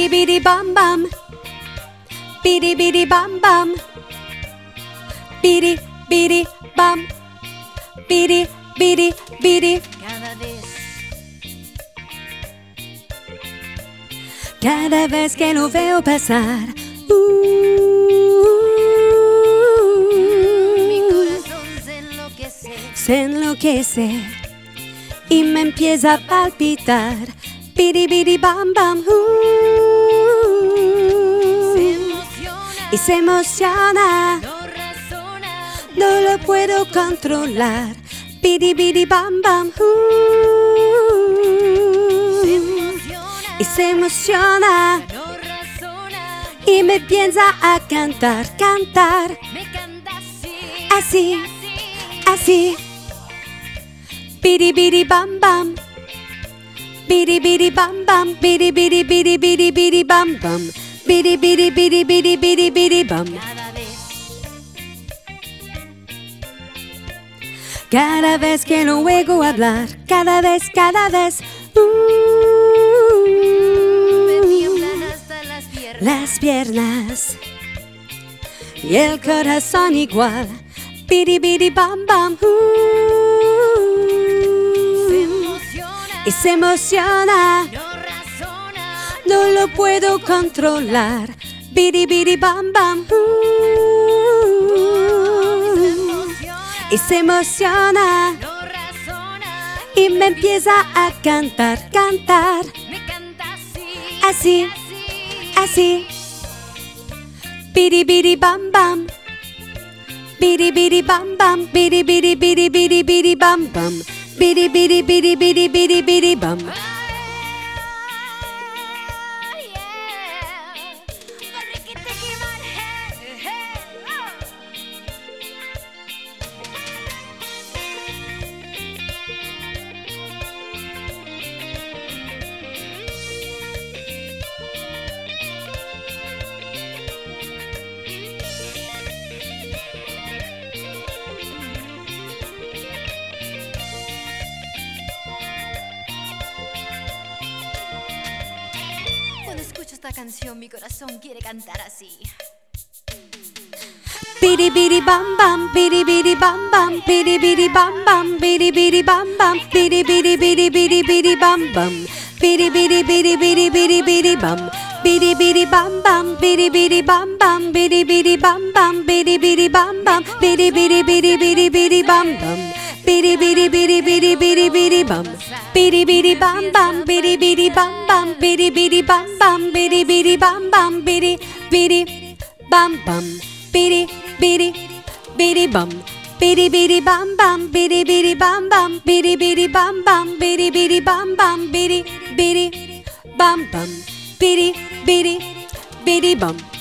bidi bidi bam bam, bidi bidi bam bam, bidi bidi bam, bidi bidi bidi. Cada vez que lo veo pasar, mi corazón se enloquece y me empieza a palpitar. Bidi bidi bam bam, se emociona, y se emociona, no razona, no lo puedo controlar. Bidi bidi bam bam, se emociona, y se emociona, no razona, y me empieza a cantar, cantar, me canta así, así, así. así. Bidi bidi bam bam, bidi bidi bam bam, bidi bidi bidi bidi bidi bam bam, bidi bidi bidi bidi bidi bidi bam. Cada vez Cada vez que lo oigo hablar, cada vez, me tiemblan hasta las piernas y el corazón igual. Bidi bidi bam bam, se emociona, y se emociona, no razona, no lo puedo controlar. Bidi bidi bam bam, se emociona, y se emociona, no razona, y me empieza a cantar, cantar, me canta así, así, así. Bidi bidi bam bam, bidi bidi bam bam, bidi bidi bidi bidi bidi bam bam, bidi bidi bidi bidi bidi bidi bam. Cuando escucho esta canción, mi corazón quiere cantar así. Bidi bidi bam bam, bidi bidi bam bam, bidi bidi bam bam, bidi bidi bam bam, bidi bidi bidi bidi bidi bam bam, bidi bidi bidi bidi bidi bidi bam, bidi bidi bam bam, bidi bidi bam bam, bidi bidi bam bam, bidi bidi bam bam, bidi bidi bidi bidi bidi bam bam, bidi bidi bidi bidi bidi bidi bam, bidi bidi bam bam, bidi bidi bam bam, bidi bidi bam bam, bidi bidi bam bam, bidi bidi bam bam, bidi bidi bidi bum, bidi bidi bam bam, bidi bidi bam bam, bidi bidi bam bam, bidi bidi bam bam, bidi bidi bam bam, bidi bidi bidi bum.